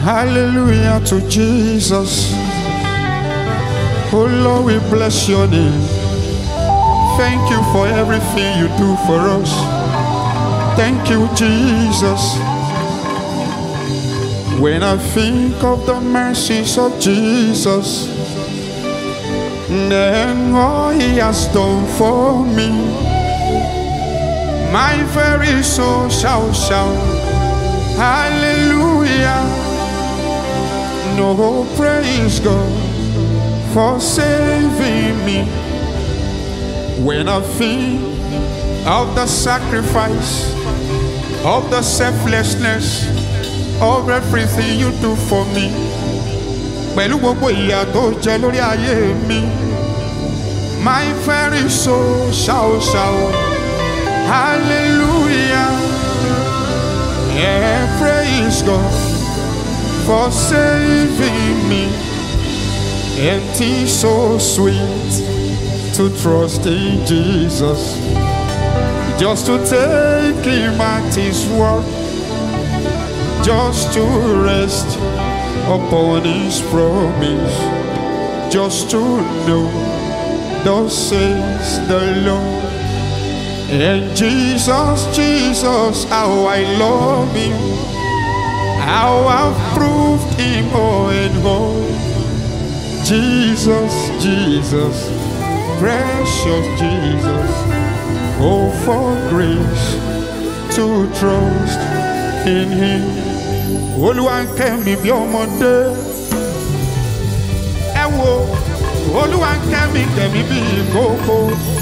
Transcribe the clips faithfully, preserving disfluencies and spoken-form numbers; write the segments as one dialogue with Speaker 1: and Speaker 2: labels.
Speaker 1: Hallelujah to Jesus. Oh Lord, we bless your name. Thank you for everything you do for us. Thank you, Jesus. When I think of the mercies of Jesus, then all he has done for me, my very soul shall shout, hallelujah. No, praise God for saving me. When I think of the sacrifice, of the selflessness, of everything you do for me, pẹ̀lú gbogbo ìyà tó jẹ lórí ayé mi, my very soul shall shout, hallelujah. Yeah, praise God for saving me. And it's so sweet to trust in Jesus, just to take him at his word, just to rest upon his promise, just to know thus says the Lord. And Jesus, Jesus, how I love him, how I've proved him all and all. Jesus, Jesus, precious Jesus, oh for grace to trust in him. Olúwa ń kẹ́ mi bí ọmọdé, ẹ wo, Olúwa ń kẹ́ mi kẹ́mi bí ìkókó.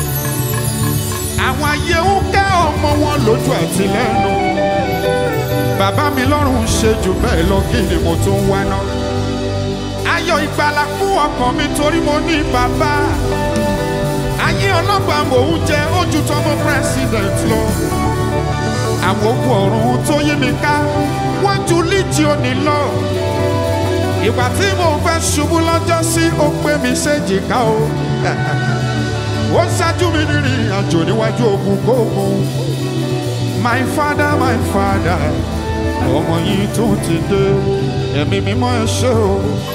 Speaker 1: Àwọn ayé ń kẹ́ ọmọ wọn lójú àti lẹ́nu. Bàbá mi lọ́rùn ṣe jù bẹ́ẹ̀ lọ, kí ni mo tún wá náà? Ayọ̀ ìgbàlà fún ọkàn mi torí mo ní bàbá. Ayé ọlọ́gbà mò ń jẹ ojú tọmọ president lọ. Àwọn ogun ọ̀run tó yí mi ká wọ́n ju líjíọ̀nì lọ. Ìgbà tí mo fẹ́ ṣubú lọ́jọ́ sí ó pé mi séjìká o. Ó ṣáájú mi nírìn àjò níwájú ogun kógun. My father, my father, ọmọ yìí tún ti dé. Ẹ̀mí mímọ́ ẹ ṣé o.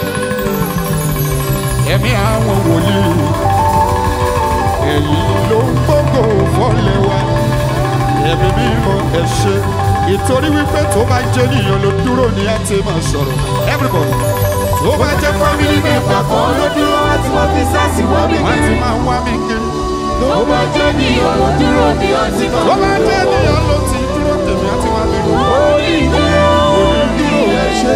Speaker 1: Ẹ̀mí àwọn wòlíì, èyí ló ń gbógo fọ́lẹ̀ wa. Ẹ̀mí mímọ́ ẹ ṣé, ìtorí wípé tó bá jẹ́ níyàn ló dúró ní á ti máa sọ̀rọ̀. Everybody, tó bá jẹ́ family member kan ló dúró, wọ́n ti wọ́n fi sáàsì wọ́n mi kiri. Wọ́n ti máa wá mi kiri.
Speaker 2: Tó bá jẹ́ níyàn ló dúró ní á ti máa
Speaker 1: tó bá jẹ́ níyàn ló ti dúró tèmi á ti wá mi kiri.
Speaker 2: Orí dúró, orí ẹ ṣé.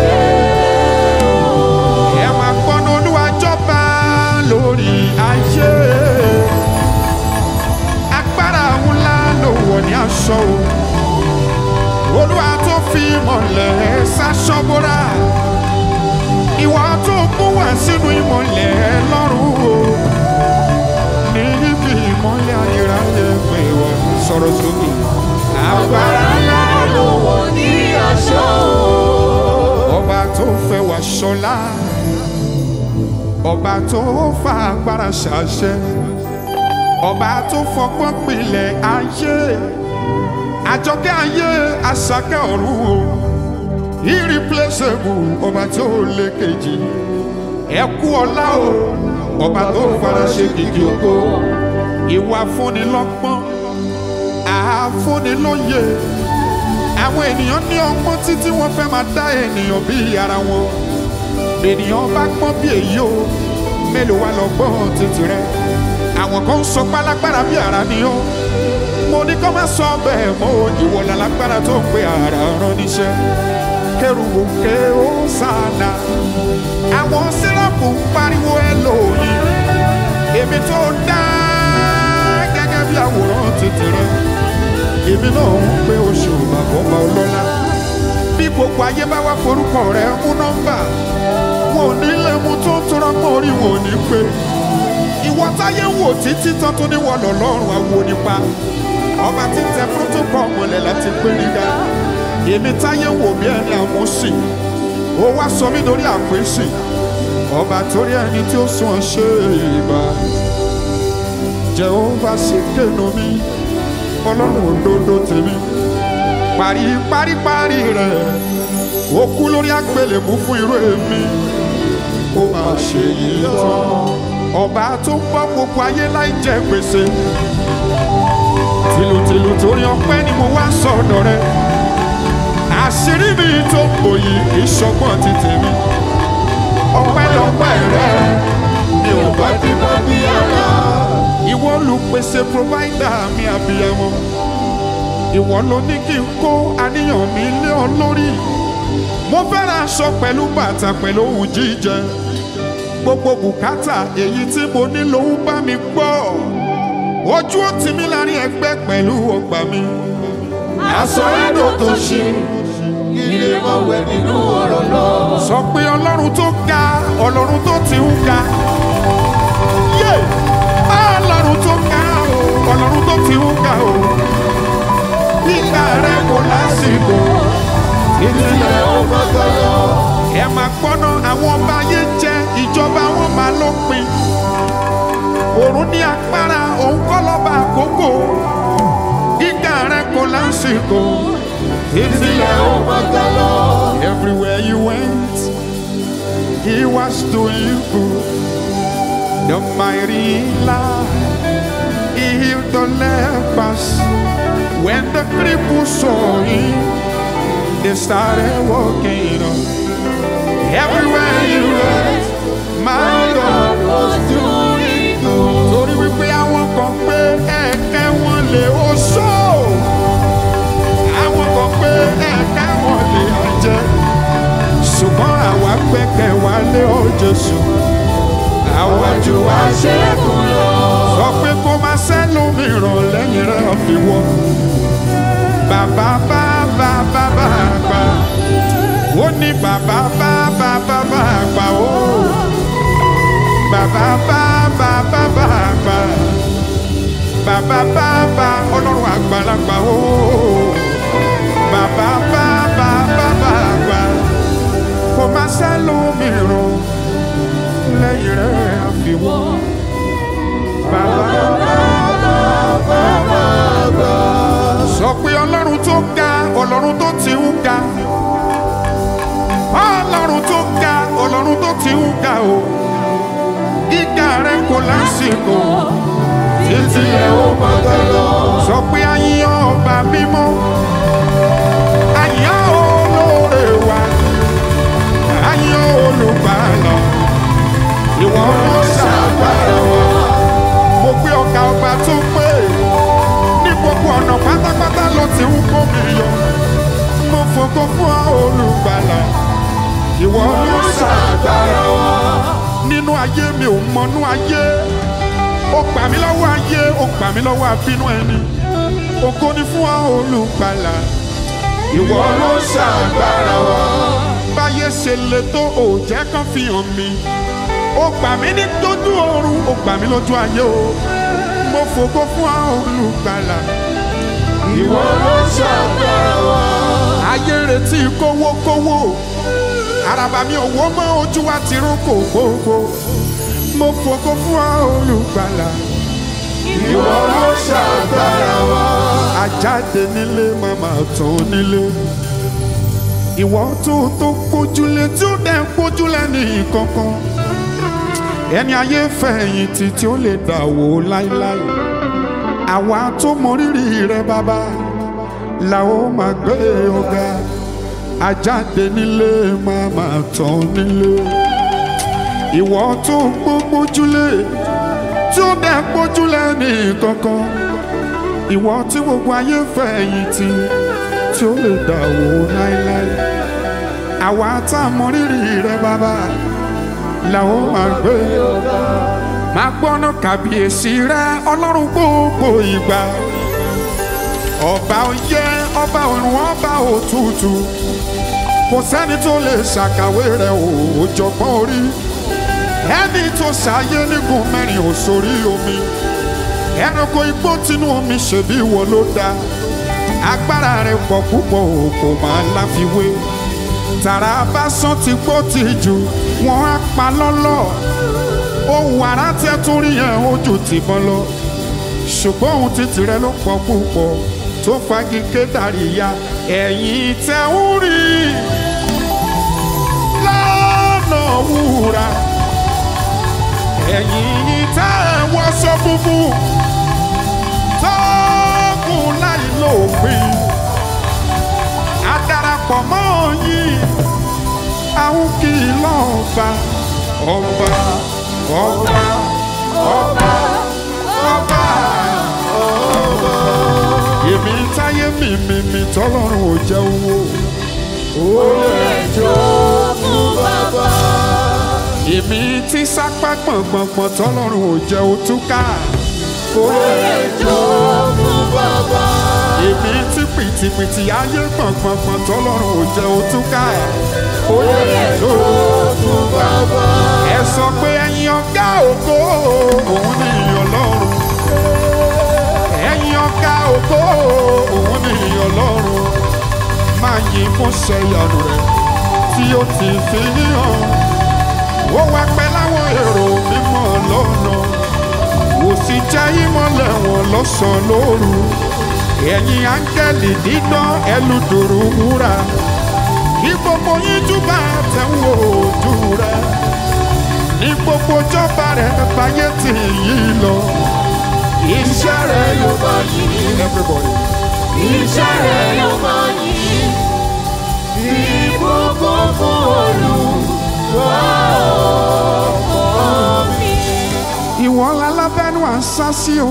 Speaker 1: Ẹ máa gbọ́nà Olúwa jọba lórí ayé. Agbára ńlá ló wọ̀ ní aṣọ o. Olúwa tó fi ìmọ̀lẹ̀ ṣaṣọ bóra. Ìwà tó mú wá sínú ìmọ̀lẹ̀ lọ́rùn o. Ní ibi ìmọ̀lẹ̀ ayérayé pé wà sọ̀rọ̀ sókè.
Speaker 2: Agbára ńlá ló wọ̀ ní aṣọ o.
Speaker 1: Ọba tó fẹ́ wá ṣọlá. Ọba tó fa agbára ṣàṣẹ. Ọba tó fọgbọ́n pilẹ̀ ayé. Àjọkẹ́ ayé àṣàkẹ́ ọ̀run o. Irreplaceable, ọba tí ó lé kejì. Ẹ kú ọlá o, ọba tó fara ṣe kìkì ògo. Ìwà fúnni lọ́gbọ́n, àfúnni lóye. Àwọn ènìyàn ní ọgbọ́n títí wọ́n fẹ́ máa dá ènìyàn bí ara wọn. Ènìyàn bá gbọ́n bí èyí o, mélòó wá lọ́gbọ́n títí rẹ̀. Àwọn kan ń sọ pálágbára bí ara ni ó. Mo ní kọ́ máa sọ bẹ́ẹ̀ mọ́ ìwọ lálágbára tó ń pe ara rán níṣẹ́. Kérúbù ké Hósánà, àwọn sẹ́ráfù ń pariwo Élòhì. Èmi tó dá gẹ́gẹ́ bí àwòrán títì rẹ̀. Èmi náà ń pe oṣù bàbá ọba ọlọ́lá. Bí gbogbo ayé bá wá forúkọ rẹ̀ mú nọ́mbà, wọn ò ní lè mú tó ń tura mọ́ orí wọn ò ní pé. Ìwọ táyé ń wò títí tán tó ní wọ́n lọ́rùn àwo nípa. Ọba tí ń tẹ protocol mọ́lẹ̀ láti pé nígbà. Èmi táyé wò bí ẹni àmúsì, ó wá sọ mí lórí àpèsè. Ọba torí ẹni tí ó sún ọ ṣe ìbà. Jehovah ṣe kéènù mi, ọlọ́run òdodo tèmi. Parí parí parí rẹ̀, ó kú lórí àgbélébú fún irú èmi ó máa ṣe yìí tán. Ọba tó ń bọ́ gbogbo ayé láì jẹ gbèsè, tìlùtìlù torí ọpẹ́ ni mo wá sọ̀dọ̀ rẹ. Àṣírí mi tó ń bò yìí kì í ṣọgbọ́n ti tèmi, ọpẹ́lọpẹ́ rẹ ni ò bá ti bọ́ bí ara. Ìwọ olùpèsè provider mi àbíyamọ, ìwọ ló ní kí n kó àníyàn mi lé ọ lórí. Mo fẹ́ ra aṣọ pẹ̀lú bàtà pẹ̀lú ohun jíjẹ, gbogbo bùkátà èyí tí mo ní ló ń bá mi gbọ́. Ojú ó tì mí láàrin ẹgbẹ́ pẹ̀lú ọgbà mi.
Speaker 2: Aṣọ ẹ̀dọ̀ tó ṣe ilé mọ̀wẹ́ nínú ọ̀rọ̀ lọ.
Speaker 1: Sọ pé Ọlọ́run tó ga, Ọlọ́run tó ti ń ga. Yé! Ọlọ́run tó ga o, Ọlọ́run tó ti ń ga o. Nígbà rẹ̀ kò lásìkò,
Speaker 2: Ìdílé ó gbọ́dọ̀ lọ.
Speaker 1: ẹ máa gbọ́nà àwọn ọba ayé jẹ́ ìjọba wọn máa lópin. Òrùn ní agbára òun kọ́ lọ́ba àkókò. Gíga rẹ̀ kò lásìkò.
Speaker 2: Ìdílé ó gbọ́dọ̀ lọ.
Speaker 1: Everywhere you went, he was doing good. The mighty light, he healed the lepers. When the cripples saw him, they started walking up. Everywhere you went, my God was doing good. Torí wípé àwọn kan pé ẹ̀kẹ́ wọn lè oṣó, àwọn kan pé ẹ̀kẹ́ wọn lè àjẹ́, ṣùgbọ́n àwa gbẹ́kẹ̀ wa lé ọ Jésù. Àwa jù wá ṣẹ́gun lọ. Sọ pé kó máa sẹ́lòmíràn lẹ́yìn rẹ̀ fi wọ́. Bàbá bá bàbá bá gbà, ó ní bàbá bá bàbá bá gbà ó. Bàbá bá bàbá bá gbà, bàbá bá bá Ọlọ́run àgbàlagbà ó. Bàbá bá bàbá bá gbà, kò máa sẹ́lòmíràn lẹ́yìn rẹ̀ fi wọ́. Bàbá bá bàbá gbà. Sọ pé Ọlọ́run tó ga, Ọlọ́run tó ti ń ga. Ọlọ́run tó ga, Ọlọ́run tó ti ń ga o. Gíga rẹ̀ kò lásìkò.
Speaker 2: Títí ẹ̀ ó gbọ́dọ̀ lọ.
Speaker 1: Sọ pé àyàn ọba mímọ́, àyàn olóore wa, àyàn olùgbàlà. Ìwọ ló ṣàgbára wa. Mo gbé ọ̀gá ọba tó pé ní gbogbo ọ̀nà pátápátá ló ti ń kó mi yọ. Mo fògo fún olùgbàlà. Ìwọ ló ṣàgbára wa. Nínú ayé mi ò mọnú ayé. Ó gbà mí lọ́wọ́ ayé, ó gbà mí lọ́wọ́ àbínú ẹni. Ògo ni fún olùgbàlà. Ìwọ ló ṣàgbára wa. Báyé ṣe le tó òjẹ́ kan fi hàn mí. Ó gbà mí ní tójú oorun, ó gbà mí lójú ayé o. Mo fògo fún olùgbàlà.
Speaker 2: Ìwọ ló ṣàgbára wa.
Speaker 1: Ayé retí kówókówó. Àràbà mi ò wó mọ́ ojú wa ti rún kò gbogbo. Mo fògo fún olùgbàlà.
Speaker 2: Ìwọ ló ṣàgbára wa.
Speaker 1: Àjáde nílé màmá tán nílé. Ìwọ tó tó gbójúlé tí ó dẹ̀ gbójúlé ní kankan. Ẹni ayé fẹ̀yìntì tí ó lè dà wò láíláí. Àwa tó mọ rírì rẹ bàbá la ó máa gbé ọ̀gá. Àjáde nílé màmá tán nílé. Ìwọ tó gbójúlé tí ó dẹ̀ gbójúlé ní kankan. Ìwọ tí gbogbo ayé fẹ̀yìntì tí ó lè dà wò láíláí. Àwa tá a mọ rírì rẹ bàbá làwọn máa gbé máa gbọ́nà kàbíyèsí rẹ Ọlọ́run gbogbo ìgbà. Ọba oyè, ọba ọ̀run, ọba òtútù, kò sẹ́ni tó lè ṣàkàwé rẹ òjọ̀gbọ́n orí. Ẹni tó ṣàyé nígun mẹ́rin ò sórí omi. Ẹranko igbó tinú omi ṣèbí ìwọ ló dá. Agbára rẹ̀ pọ̀ púpọ̀ kò máa láfiwé. Tàrà bá sán ti gbó ti jù wọ́n á pa lọ́lọ́. Ohun àrá tẹ́ tún rí yẹn ojú tìbọn lọ. Ṣùgbọ́n ohun títì rẹ̀ ló pọ̀ púpọ̀ tó fagi kédàrí ya. Ẹ̀yin tẹ́ ń rí wúrà. Ẹ̀yin tẹ́ ẹ wọṣọ funfun tó kún láì lópin. A darapọ̀ mọ́ yín, àwọn kì í lọ́ba. Ọba, ọba, ọba, ọba, ọba. Èmi táyé mi mi mi tọ́lọ́run ò jẹ́ owó.
Speaker 2: Orí ẹjọ́ fún bàbá.
Speaker 1: Èmi tí sápá gbọ̀ngbọ̀ngbọ̀n tọ́lọ́run ò jẹ́ òtúká.
Speaker 2: Orí ẹjọ́ fún bàbá.
Speaker 1: Èmi tí pìtìpìtì ayé gbọ̀ngbọ̀ngbọ̀n tọ́lọ́run ò jẹ́ òtúká.
Speaker 2: Orí ẹjọ́ fún bàbá.
Speaker 1: Ẹ sọ pé ẹ̀yin ọ̀gá ògo òun ni Ọlọ́run. Ẹ̀yin ọ̀gá ògo òun ni Ọlọ́run. Máa yìn fún ṣẹ̀yànù rẹ̀ tí ó ti fi hàn. Ó wá pẹ́ láwọn èrò mímọ́ lọ́nà. Kò sì jẹ́ ìmọ́lẹ̀ wọn lọ́sàn-án lóru. Ẹ̀yin áńgẹ́lì dídán ẹlùdòrò wúrà. Ní gbogbo yín júbà tẹ̀wọ̀ ojú rẹ̀. Ní gbogbo jọba rẹ̀ báyé tì yí lọ.
Speaker 2: Iṣẹ́ rẹ̀ yóò máa yìn.
Speaker 1: Everybody.
Speaker 2: Iṣẹ́ rẹ̀ yóò máa yìn. Ìbùkún fún Olúwa ọkọ mi.
Speaker 1: Ìwọ lálábẹ́nu à ń sá sí o.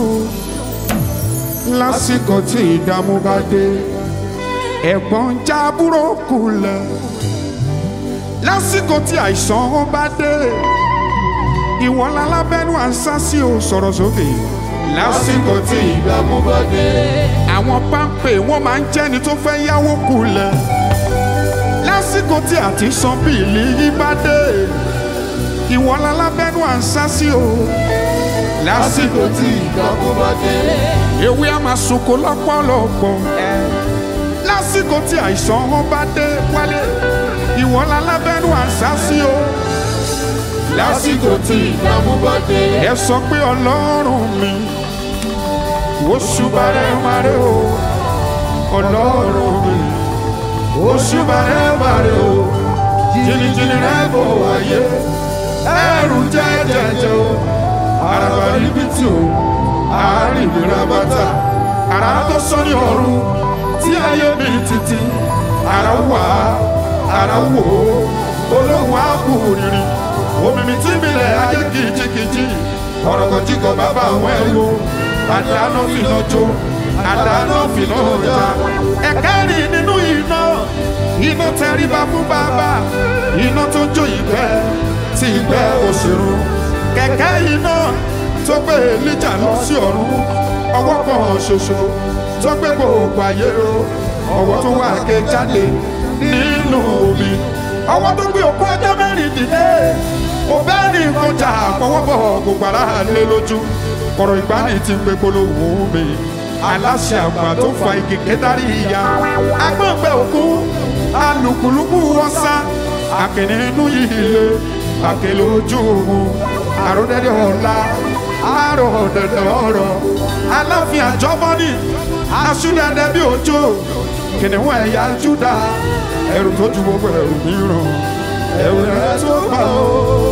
Speaker 1: Lásìkò tí ìdààmú bá dé. Ẹ̀gbọ́n ń já àbúrò kulẹ̀. Lásìkò tí àìsàn bá dé. Ìwọ lálábẹ́nu à ń sá sí o. Sọ̀rọ̀ sókè.
Speaker 2: Lásìkò tí ìdààmú bá dé.
Speaker 1: Àwọn páńpẹ́ wọ́n máa ń jẹ́ni tó fẹ́ yáwó kulẹ̀. Lásìkò tí àti san bíìlì yí bá dé. Ìwọ lálábẹ́nu à ń sá sí o.
Speaker 2: Lásìkò tí ìdààmú bá dé.
Speaker 1: Ewé á máa sunko lọ́pọ̀lọpọ̀. Lásìkò tí àìsàn wọn bá dé wálé. Ìwọ lálábẹ́nu à ń sá sí o.
Speaker 2: Lásìkò tí ìdààmú bá dé.
Speaker 1: Ẹ sọ pé Ọlọ́run mi, oṣù bàrẹ̀ màrẹ̀ o. Ọlọ́run mi, oṣù bàrẹ̀ màrẹ̀ o. Jìnnìjìnnì rẹ̀ bò wáyé. Ẹrù jẹ́jẹ̀jẹ̀ o. Àràbà ríbitì o. Àárín ìlera bàtà. Àrà tó sọ ní ọ̀run. Tí ayé mi títí. Àrà wà, àrà wò ó. Olóhùn á kú rìnrìn. Omimi tí mi lẹ̀ ayé kìjikìji. Ọ̀rọ̀ kan jí kan bàbá àwọn ẹ̀rọ. Àdáná fìnà jó. Àdáná fìnà ọjà. Ẹ̀kẹ́rin nínú iná. Iná tẹríba fún bàbá. Iná tó jó ìgbẹ́. Tí ìgbẹ́ òṣèrò. Kẹ̀kẹ́ iná tó gbé Èlíjà lọ sí ọ̀run. Ọwọ́ kan ṣoṣo tó gbé gbogbo ayé ro. Ọwọ́ tó wà ké jáde nínú omi. Ọwọ́ tó gbé òkú ọjọ́ mẹ́rin dìde. Mo bẹ́ẹ̀ ní ìkọjà àpọ̀wọ́bọ̀ gbogbo ara lé lójú. Kọ̀rọ̀ ìgbani ti pé polówó mi. Aláṣẹ àgbà tó fa igi kẹ́dárí ìyá. Agbọ̀ngbẹ òkú, alùpùlùpù ọ̀sá. Àkìní inú ilé, àkèlè ojú ogun. Àròdẹ̀dẹ̀ ọ̀la, àròdẹ̀dẹ̀ ọ̀rọ̀. Aláfin àjọbọ́nì, aṣúdẹ̀dẹ̀ bí òjò. Kìnìún ẹ̀yà Júdà, ẹrù tó ju gbogbo ẹrù mìíràn. Ẹrù rẹ̀ tó bá o,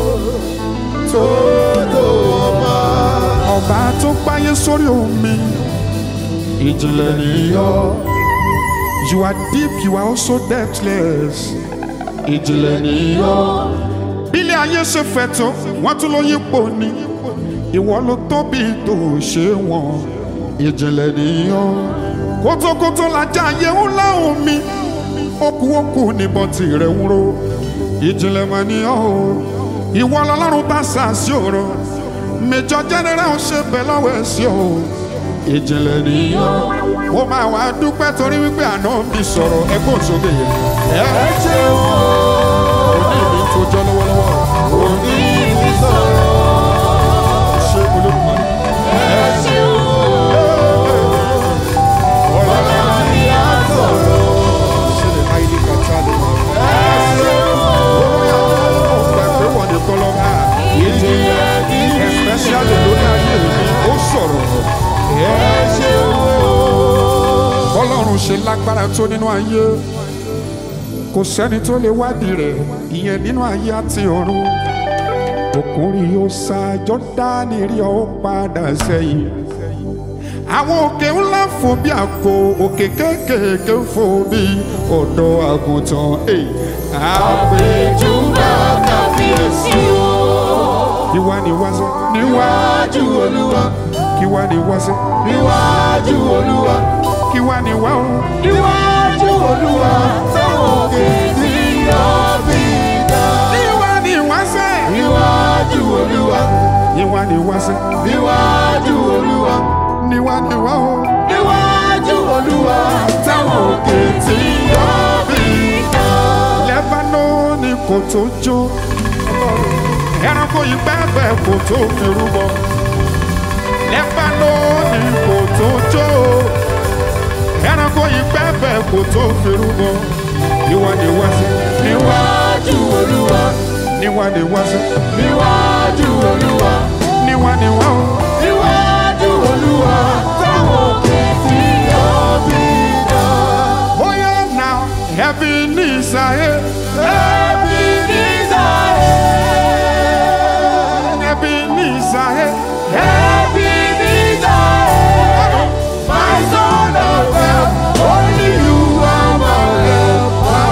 Speaker 1: tó tó ọba. Ọba tó gbáyé sórí omi. Ìjìnlẹ̀ nìyọ. You are deep, you are also depthless. Ìjìnlẹ̀ nìyọ. Bílẹ̀ ayé ṣe fẹ̀ tó, wọ́n tún ló yípo ni. Ìwọ ló tóbi tó ṣe wọ̀n. Ìjìnlẹ̀ nìyọ. Kótókótó lajá ayé ńlá omi. Okú okú níbọn tirẹ̀ ń ro. Ìjìnlẹ̀ mà ní ọ́ o. Ìwọ lọ́lọ́run bá sàásì ọ̀rọ̀. Mẹjọ jẹ́nẹ́rẹ́ ò ṣe bẹ̀ lọ́wọ́ ẹ̀ sí o. Ìjìnlẹ̀ nìyọ. Ó máa wá dúpẹ́ torí wípé àná mi sọ̀rọ̀ ẹgbọ́n sókè yẹn. Ẹ ṣe o. Òní mi tó jọ lọ́wọ́lọ́wọ́.
Speaker 2: Òní mi sọ̀rọ̀.
Speaker 1: Ṣé olóògbé?
Speaker 2: Ẹ ṣe o. Ọlọ́lá ni a sọ̀rọ̀.
Speaker 1: Ṣé lè máa ilé kàtà lè máa?
Speaker 2: Ẹ ṣe o.
Speaker 1: Pẹ̀pẹ́ wọ̀ ní kọ́lọ́mà.
Speaker 2: Ìjìnlẹ̀ ní
Speaker 1: Especially lórí ayé mi, ó sọ̀rọ̀.
Speaker 2: ẹ ṣe o.
Speaker 1: Ọlọ́run ṣe lágbára tó nínú ayé. Kò sẹ́ni tó lè wádìí rẹ̀, ìyẹn nínú ayé àti ọ̀run. òkúri ó sá Jọ́dánì rí ó padà sẹ́yìn. Àwọn òkè ńlá fò bí àpò, òkè kéékèèké fò bí ọ̀dọ́ àgùntàn.
Speaker 2: Àpèjúbà kábíyèsí o.
Speaker 1: Ìwà ni wá sí.
Speaker 2: Níwájú Olúwa.
Speaker 1: Kí wá ni wá sí.
Speaker 2: Níwájú Olúwa.
Speaker 1: Kí wá ni wá o.
Speaker 2: Níwájú Olúwa. Táwọn òkè tí yóò fi dá.
Speaker 1: Níwá ni wá sí.
Speaker 2: Níwájú Olúwa.
Speaker 1: Níwá ni wá sí.
Speaker 2: Níwájú Olúwa.
Speaker 1: Níwá ni wá o.
Speaker 2: Níwájú Olúwa. Táwọn òkè tí yóò fi dá.
Speaker 1: Lẹ́bánónì kò tó jó, ẹranko yìí pẹ́pẹ́ kò tó fi rúbọ. Lẹ́bánónì kò tó jó, ẹranko yìí pẹ́pẹ́ kò tó fi rúbọ. Níwá ni wá sí.
Speaker 2: Níwájú Olúwa.
Speaker 1: Níwá ni wá sí.
Speaker 2: Níwájú Olúwa.
Speaker 1: Níwá ni wá o.
Speaker 2: Níwájú Olúwa. Táwọn òkè tí yóò fi dá.
Speaker 1: Oh yeah, now heaven is ahead.
Speaker 2: Heaven is ahead.
Speaker 1: Heaven is ahead.
Speaker 2: Heaven is ahead. My son of God, only you are my helper.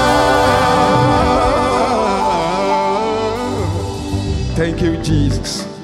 Speaker 1: Thank you, Jesus.